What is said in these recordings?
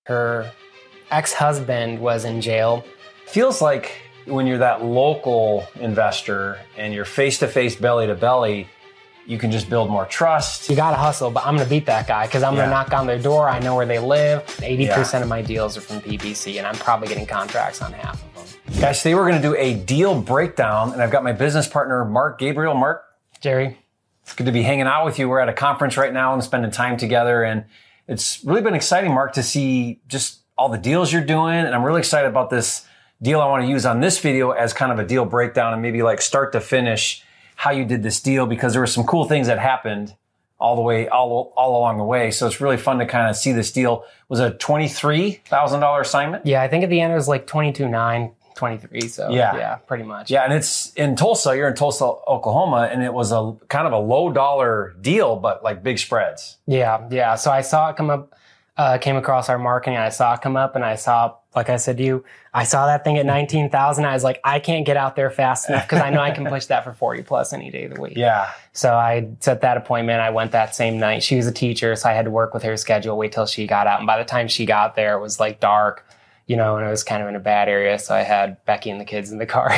Her ex-husband was in jail. Feels like when you're that local investor and you're face-to-face, belly-to-belly, you can just build more trust. You gotta hustle, but I'm gonna beat that guy because I'm gonna knock on their door. I know where they live. 80% of my deals are from PBC, and I'm probably getting contracts on half of them. Guys, today we're gonna do a deal breakdown, and I've got my business partner, Mark Gabriel. Mark. Jerry. It's good to be hanging out with you. We're at a conference right now and spending time together, and it's really been exciting, Mark, to see just all the deals you're doing, and I'm really excited about this deal I want to use on this video as kind of a deal breakdown and maybe like start to finish how you did this deal, because there were some cool things that happened all along the way. So it's really fun to kind of see this deal. Was a $23,000 assignment? Yeah, I think at the end it was like 22.9, 23. So yeah, pretty much. Yeah, and it's in Tulsa. You're in Tulsa, Oklahoma, and it was a kind of a low dollar deal, but like big spreads. Yeah. So I saw it come up, came across our marketing, and I saw it come up, and I saw, like I said to you, I saw that thing at 19,000. I was like, I can't get out there fast enough because I know I can push that for 40 plus any day of the week. Yeah. So I set that appointment. I went that same night. She was a teacher, so I had to work with her schedule, wait till she got out. And by the time she got there, it was like dark, and it was kind of in a bad area. So I had Becky and the kids in the car,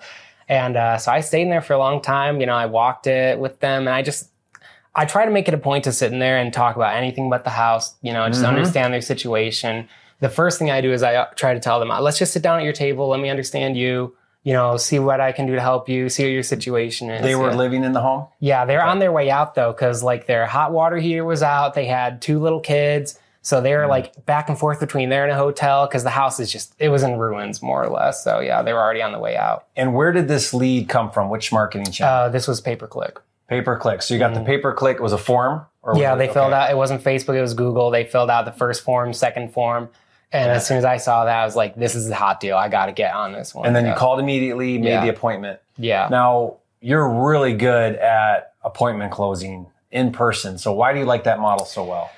And so I stayed in there for a long time. I walked it with them, and I try to make it a point to sit in there and talk about anything but the house, just understand their situation. The first thing I do is I try to tell them, let's just sit down at your table. Let me understand you, see what I can do to help you, see what your situation is. They were living in the home? Yeah, they're on their way out though, because like their hot water heater was out. They had 2 little kids. So they were like back and forth between there and a hotel because the house it was in ruins more or less. So yeah, they were already on the way out. And where did this lead come from? Which marketing channel? This was pay-per-click. Pay-per-click. So you got the pay-per-click. It was a form? They filled out. It wasn't Facebook. It was Google. They filled out the first form, second form. And as soon as I saw that, I was like, this is a hot deal. I got to get on this one. And then you called immediately, made the appointment. Yeah. Now, you're really good at appointment closing in person. So why do you like that model so well?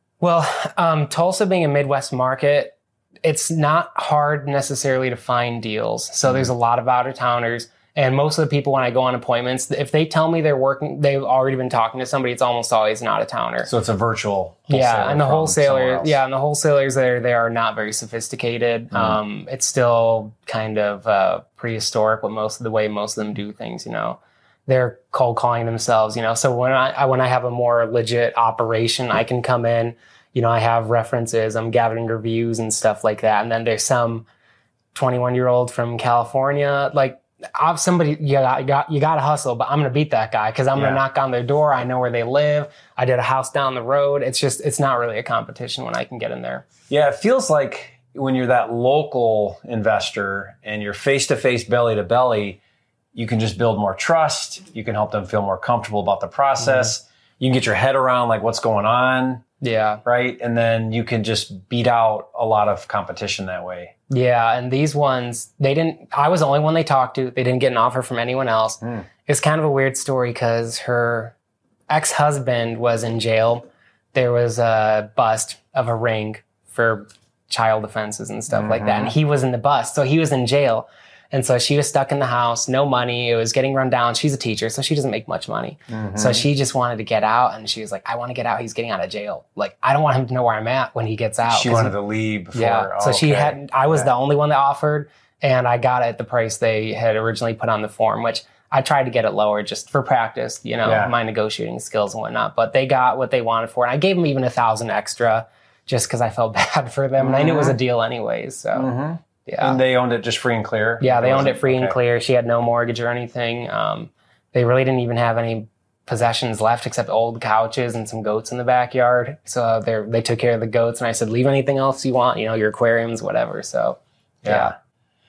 Well, Tulsa being a Midwest market, it's not hard necessarily to find deals. So there's a lot of out-of-towners. And most of the people, when I go on appointments, if they tell me they've already been talking to somebody, it's almost always an out-of-towner. So it's a virtual wholesaler. Yeah, and the wholesalers they are not very sophisticated. It's still kind of prehistoric with the way most of them do things. They're cold calling themselves. So when I have a more legit operation, I can come in. I have references. I'm gathering reviews and stuff like that. And then there's some 21-year-old from California, like. Somebody, you got to hustle, but I'm going to beat that guy because I'm going to knock on their door. I know where they live. I did a house down the road. It's not really a competition when I can get in there. Yeah, it feels like when you're that local investor and you're face-to-face, belly-to-belly, you can just build more trust. You can help them feel more comfortable about the process. You can get your head around like what's going on. Yeah. Right. And then you can just beat out a lot of competition that way. Yeah. And these ones, I was the only one they talked to. They didn't get an offer from anyone else. It's kind of a weird story because her ex-husband was in jail. There was a bust of a ring for child offenses and stuff like that. And he was in the bust. So he was in jail. And so she was stuck in the house, no money. It was getting run down. She's a teacher, so she doesn't make much money. So she just wanted to get out, and she was like, I want to get out. He's getting out of jail. Like, I don't want him to know where I'm at when he gets out. She wanted to leave before. Yeah. So I was the only one that offered, and I got it at the price they had originally put on the form, which I tried to get it lower just for practice, my negotiating skills and whatnot. But they got what they wanted for it. And I gave them even $1,000 extra just because I felt bad for them. And I knew it was a deal anyways, so... Yeah. And they owned it just free and clear? Yeah, they owned it free and clear. She had no mortgage or anything. They really didn't even have any possessions left except old couches and some goats in the backyard. So they took care of the goats, and I said, leave anything else you want, your aquariums, whatever. So, yeah.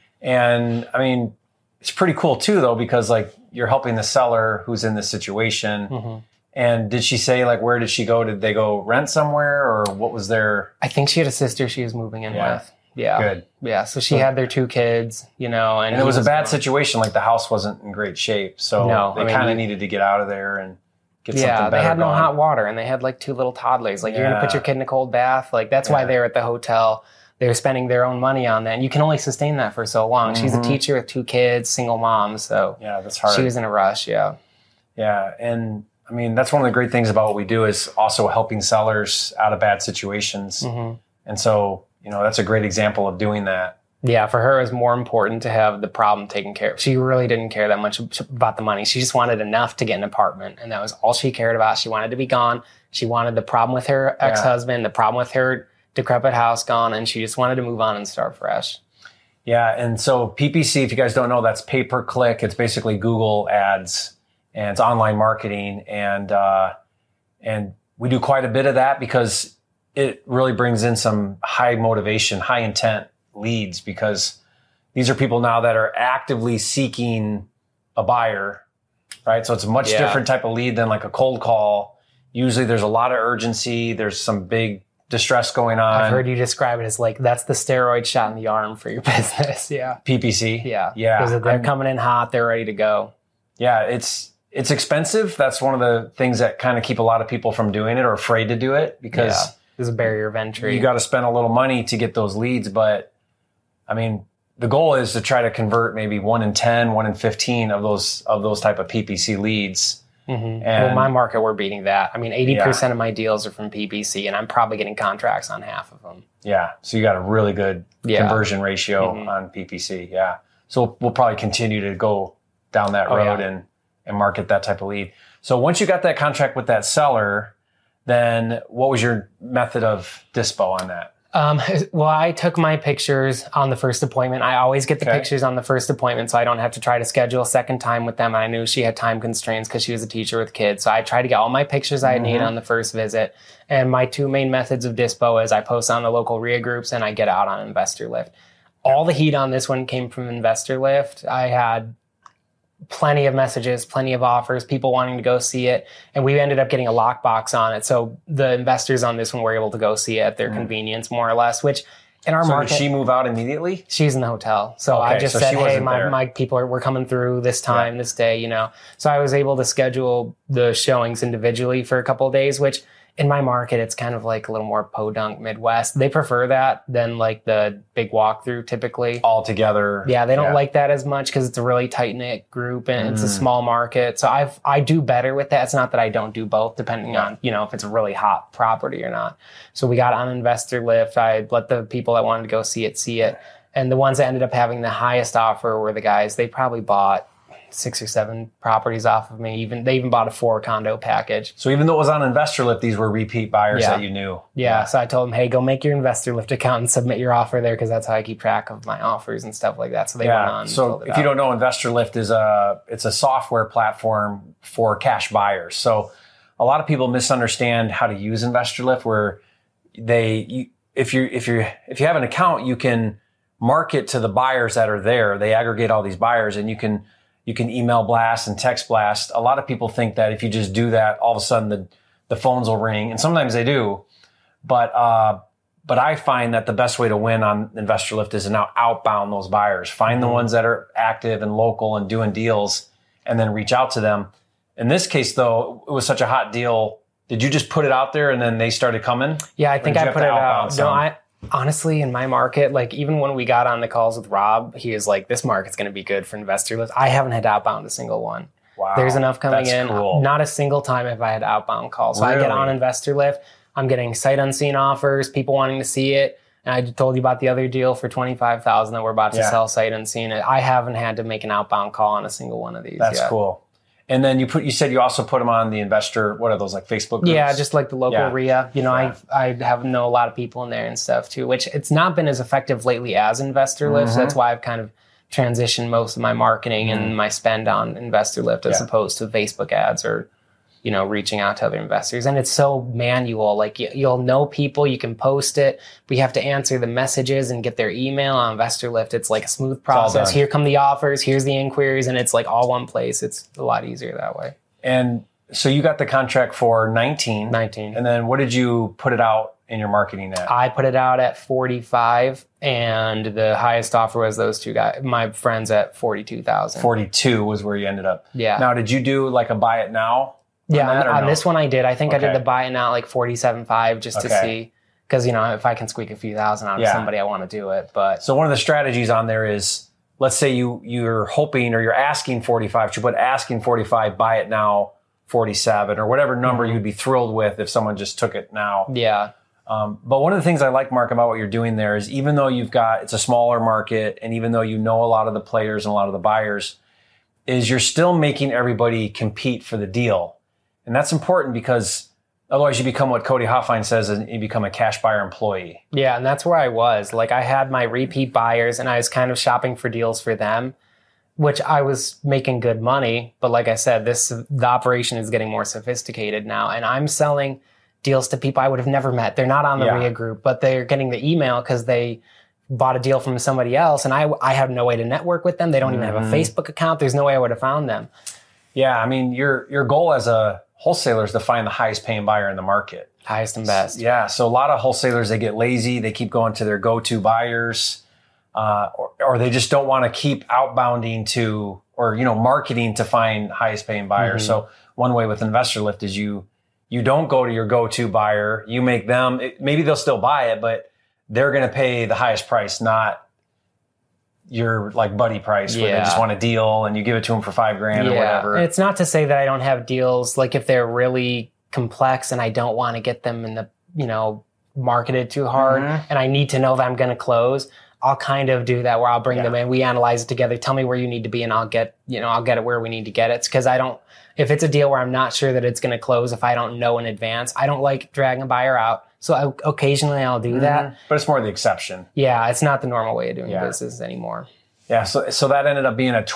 And, I mean, it's pretty cool, too, though, because, like, you're helping the seller who's in this situation. And did she say, like, where did she go? Did they go rent somewhere, or what was their... I think she had a sister she was moving in with. Yeah. Good. Yeah. So she had their 2 kids, and it was a bad situation. Like the house wasn't in great shape. So they kind of needed to get out of there and get something better. They had no hot water, and they had like 2 little toddlers. Like you're going to put your kid in a cold bath. Like that's why they were at the hotel. They were spending their own money on that. And you can only sustain that for so long. She's a teacher with 2 kids, single mom. So yeah, that's hard. She was in a rush. Yeah. Yeah. And I mean, that's one of the great things about what we do is also helping sellers out of bad situations. And so that's a great example of doing that. Yeah, for her, it was more important to have the problem taken care of. She really didn't care that much about the money. She just wanted enough to get an apartment, and that was all she cared about. She wanted to be gone. She wanted the problem with her ex-husband, the problem with her decrepit house gone, and she just wanted to move on and start fresh. Yeah, and so PPC, if you guys don't know, that's pay-per-click. It's basically Google ads, and it's online marketing, and we do quite a bit of that because it really brings in some high motivation, high intent leads, because these are people now that are actively seeking a buyer, right? So it's a much different type of lead than like a cold call. Usually there's a lot of urgency. There's some big distress going on. I've heard you describe it as like, that's the steroid shot in the arm for your business. Yeah. PPC. Yeah. Yeah. Because they're coming in hot. They're ready to go. Yeah. It's expensive. That's one of the things that kind of keep a lot of people from doing it or afraid to do it, because there's a barrier of entry. You got to spend a little money to get those leads. But I mean, the goal is to try to convert maybe 1 in 10, 1 in 15 of those type of PPC leads. Mm-hmm. And my market, we're beating that. I mean, 80% of my deals are from PPC, and I'm probably getting contracts on half of them. Yeah. So you got a really good conversion ratio on PPC. Yeah. So we'll probably continue to go down that road and market that type of lead. So once you got that contract with that seller, then what was your method of dispo on that? Well, I took my pictures on the first appointment. I always get the pictures on the first appointment, so I don't have to try to schedule a second time with them. I knew she had time constraints because she was a teacher with kids. So I tried to get all my pictures I need on the first visit. And my two main methods of dispo is I post on the local RIA groups and I get out on Investor Lift. All the heat on this one came from Investor Lift. I had plenty of messages, plenty of offers, people wanting to go see it. And we ended up getting a lockbox on it. So the investors on this one were able to go see it at their convenience, more or less, which in our market. Did she move out immediately? She's in the hotel. So I just said, hey, my people we're coming through this time, this day, So I was able to schedule the showings individually for a couple of days, which in my market, it's kind of like a little more podunk Midwest. They prefer that than like the big walkthrough typically. All together. Yeah, they don't like that as much because it's a really tight-knit group and it's a small market. So I do better with that. It's not that I don't do both, depending on, if it's a really hot property or not. So we got on Investor Lift. I let the people that wanted to go see it. And the ones that ended up having the highest offer were the guys, they probably bought 6 or 7 properties off of me. They even bought a 4 condo package. So even though it was on Investor Lift, these were repeat buyers that you knew. Yeah. So I told them, hey, go make your Investor Lift account and submit your offer there, because that's how I keep track of my offers and stuff like that. So they went on. So if you don't know, Investor Lift is it's a software platform for cash buyers. So a lot of people misunderstand how to use Investor Lift, where if you have an account, you can market to the buyers that are there. They aggregate all these buyers, and you can email blast and text blast. A lot of people think that if you just do that, all of a sudden the phones will ring, and sometimes they do. But I find that the best way to win on Investor Lift is to now outbound those buyers. Find the ones that are active and local and doing deals, and then reach out to them. In this case, though, it was such a hot deal. Did you just put it out there and then they started coming? Yeah, I think I put it out. No, honestly, in my market, like even when we got on the calls with Rob, he was like, this market's going to be good for Investor Lift. I haven't had to outbound a single one. Wow. There's enough coming in. Cool. Not a single time have I had outbound calls. So I get on Investor Lift. I'm getting sight unseen offers, people wanting to see it. And I told you about the other deal for $25,000 that we're about to sell sight unseen. I haven't had to make an outbound call on a single one of these. That's cool. And then you said you also put them on the investor, what are those, like Facebook groups? Yeah, just like the local RIA. I know a lot of people in there and stuff too, which it's not been as effective lately as Investor Lift. So that's why I've kind of transitioned most of my marketing and my spend on Investor Lift as opposed to Facebook ads or, reaching out to other investors. And it's so manual. Like you'll know people, you can post it. We have to answer the messages and get their email. On Investor Lift, it's like a smooth process. Here come the offers, here's the inquiries, and it's like all one place. It's a lot easier that way. And so you got the contract for 19. And then what did you put it out in your marketing at? I put it out at 45, and the highest offer was those two guys, my friends, at 42,000. 42 was where you ended up. Yeah. Now, did you do like a buy it now? On this one I did. I think I did the buy it now like 47.5 just to see, because if I can squeak a few thousand out of somebody, I want to do it. But so one of the strategies on there is, let's say you're hoping or you're asking 45, you put asking 45, buy it now 47, or whatever number you'd be thrilled with if someone just took it now. Yeah. But one of the things I like, Mark, about what you're doing there is even though it's a smaller market, and even though you know a lot of the players and a lot of the buyers, is you're still making everybody compete for the deal. And that's important because otherwise you become what Cody Hoffine says, and you become a cash buyer employee. Yeah, and that's where I was. Like, I had my repeat buyers, and I was kind of shopping for deals for them, which I was making good money. But like I said, the operation is getting more sophisticated now, and I'm selling deals to people I would have never met. They're not on the RIA group, but they're getting the email because they bought a deal from somebody else, and I have no way to network with them. They don't even have a Facebook account. There's no way I would have found them. Yeah, I mean, your goal as a wholesaler is to find the highest paying buyer in the market. Highest and best. Yeah, so a lot of wholesalers, they get lazy. They keep going to their go-to buyers, or they just don't want to keep outbounding to, or, marketing to find highest paying buyers. So one way with Investor Lift is you don't go to your go-to buyer. You make them, maybe they'll still buy it, but they're going to pay the highest price, not your like buddy price where they just want a deal and you give it to them for $5,000 or whatever. And it's not to say that I don't have deals. Like, if they're really complex and I don't want to get them in the, marketed too hard and I need to know that I'm going to close, I'll kind of do that where I'll bring them in. We analyze it together. Tell me where you need to be and I'll get it where we need to get it. It's because if it's a deal where I'm not sure that it's going to close, if I don't know in advance, I don't like dragging a buyer out. So occasionally I'll do that. But it's more the exception. Yeah, it's not the normal way of doing business anymore. Yeah, so that ended up being a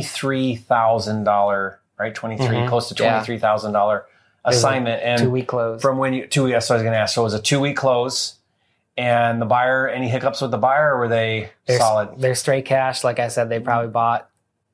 $23,000, right? Close to $23,000 assignment. And 2-week close. From when so I was going to ask, so it was a 2-week close, and the buyer, any hiccups with the buyer, or were they're solid? They're straight cash. Like I said, they probably bought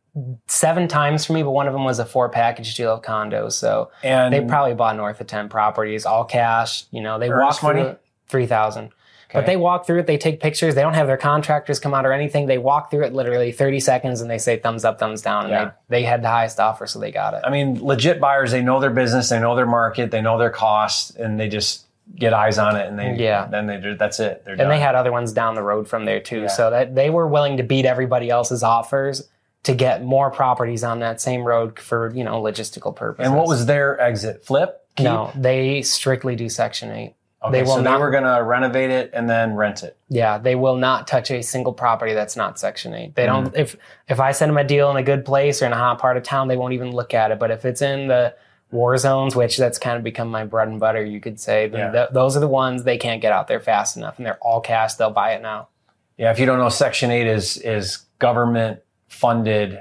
7 times for me, but one of them was a 4-package deal of condos. So they probably bought north of 10 properties, all cash. They walk through it, $3,000. But they walk through it, they take pictures, they don't have their contractors come out or anything. They walk through it literally 30 seconds and they say thumbs up, thumbs down. And they had the highest offer, so they got it. I mean, legit buyers, they know their business, they know their market, they know their costs, and they just get eyes on it, and that's it. They're done. And they had other ones down the road from there too. So that they were willing to beat everybody else's offers to get more properties on that same road for, logistical purposes. And what was their exit? Flip? Keep? No, they strictly do Section 8. Okay, they were going to renovate it and then rent it. Yeah, they will not touch a single property that's not Section 8. They don't. If I send them a deal in a good place or in a hot part of town, they won't even look at it. But if it's in the war zones, which that's kind of become my bread and butter, you could say, those are the ones they can't get out there fast enough, and they're all cash. They'll buy it now. Yeah, if you don't know, Section 8 is government funded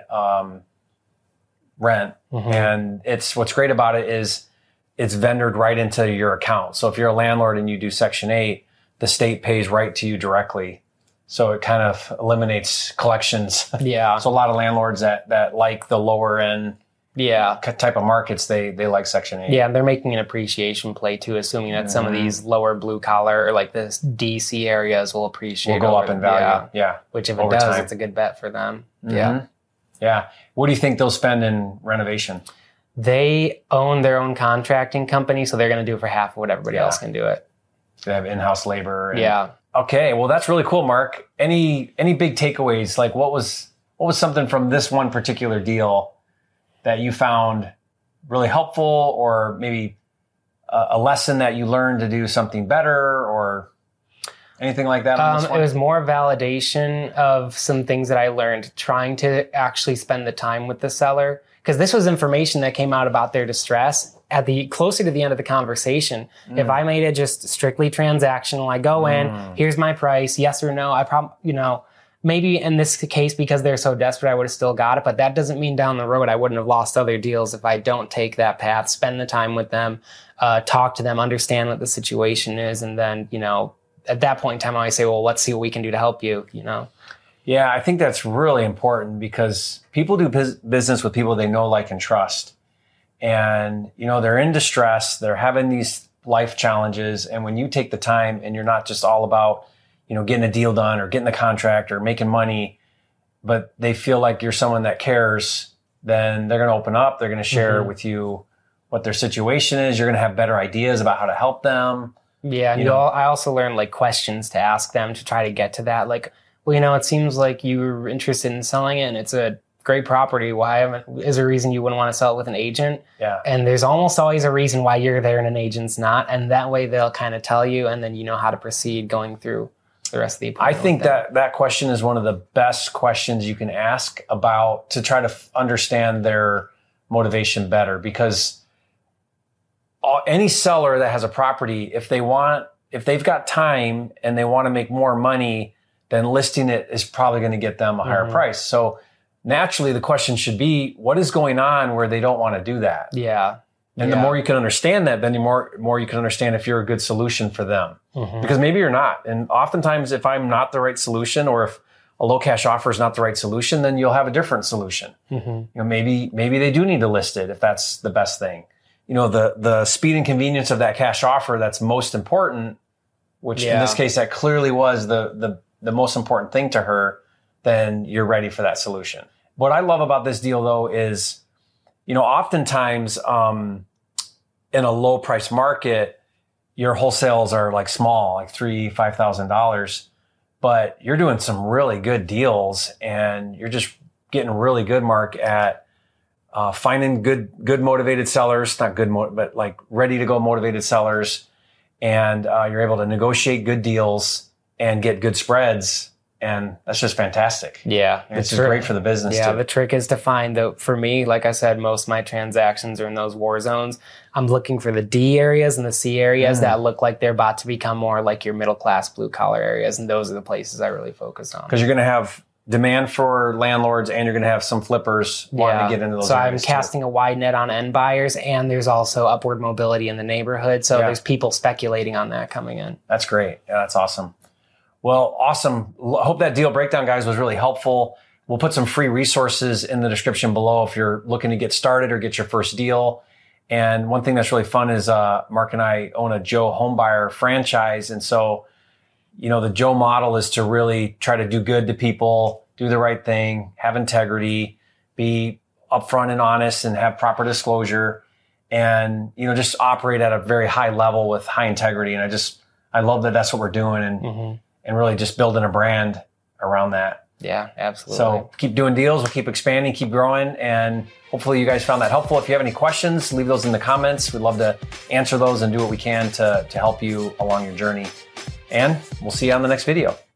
rent, and what's great about it is it's vendored right into your account. So if you're a landlord and you do Section 8, the state pays right to you directly. So it kind of eliminates collections. Yeah. So a lot of landlords that like the lower end type of markets, they like Section 8. Yeah, and they're making an appreciation play too, assuming that some of these lower blue collar or like this DC areas will appreciate. Will go up in value. Yeah. Which if it does, time. It's a good bet for them. Yeah. Yeah. What do you think they'll spend in renovation? They own their own contracting company, so they're going to do it for half of what everybody else can do it. They have in-house labor. Yeah. Okay, well, that's really cool, Mark. Any big takeaways? Like, what was something from this one particular deal that you found really helpful, or maybe a lesson that you learned to do something better, or anything like that? It was more validation of some things that I learned, trying to actually spend the time with the seller. Because this was information that came out about their distress closer to the end of the conversation. If I made it just strictly transactional, I go in, here's my price, yes or no. I maybe in this case, because they're so desperate, I would have still got it. But that doesn't mean down the road I wouldn't have lost other deals if I don't take that path, spend the time with them, talk to them, understand what the situation is. And then, at that point in time, I always say, well, let's see what we can do to help you, Yeah, I think that's really important because people do business with people they know, like, and trust. And, they're in distress. They're having these life challenges. And when you take the time and you're not just all about, getting a deal done or getting the contract or making money, but they feel like you're someone that cares, then they're going to open up. They're going to share with you what their situation is. You're going to have better ideas about how to help them. Yeah. And I also learned questions to ask them to try to get to that. Well, it seems like you're interested in selling it and it's a great property. Is there a reason you wouldn't want to sell it with an agent? Yeah. And there's almost always a reason why you're there and an agent's not. And that way they'll kind of tell you, and then you know how to proceed going through the rest of the appointment. I think that question is one of the best questions you can ask about to try to understand their motivation better, because any seller that has a property, if they've got time and they want to make more money, then listing it is probably going to get them a higher price. So naturally the question should be, what is going on where they don't want to do that? Yeah. And the more you can understand that, then the more you can understand if you're a good solution for them. Because maybe you're not. And oftentimes if I'm not the right solution, or if a low cash offer is not the right solution, then you'll have a different solution. You know, maybe they do need to list it if that's the best thing. You know, the speed and convenience of that cash offer that's most important, which in this case that clearly was the most important thing to her, then you're ready for that solution. What I love about this deal though is, you know, oftentimes in a low price market, your wholesales are like small, like $3,000-$5,000, but you're doing some really good deals and you're just getting really good, Mark, at finding good motivated sellers, not good, but like ready to go motivated sellers. And you're able to negotiate good deals and get good spreads. And that's just fantastic. Yeah. It's just great for the business too. Yeah, the trick is to find for me, like I said, most of my transactions are in those war zones. I'm looking for the D areas and the C areas that look like they're about to become more like your middle class blue collar areas. And those are the places I really focus on. Because you're going to have demand for landlords and you're going to have some flippers wanting to get into those areas. So I'm casting a wide net on end buyers, and there's also upward mobility in the neighborhood. So there's people speculating on that coming in. That's great. Yeah, that's awesome. Well, awesome. Hope that deal breakdown, guys, was really helpful. We'll put some free resources in the description below if you're looking to get started or get your first deal. And one thing that's really fun is Mark and I own a Joe Homebuyer franchise. And so, you know, the Joe model is to really try to do good to people, do the right thing, have integrity, be upfront and honest, and have proper disclosure, and, you know, just operate at a very high level with high integrity. And I love that that's what we're doing, and really just building a brand around that. Yeah, absolutely. So keep doing deals. We'll keep expanding, keep growing. And hopefully you guys found that helpful. If you have any questions, leave those in the comments. We'd love to answer those and do what we can to help you along your journey. And we'll see you on the next video.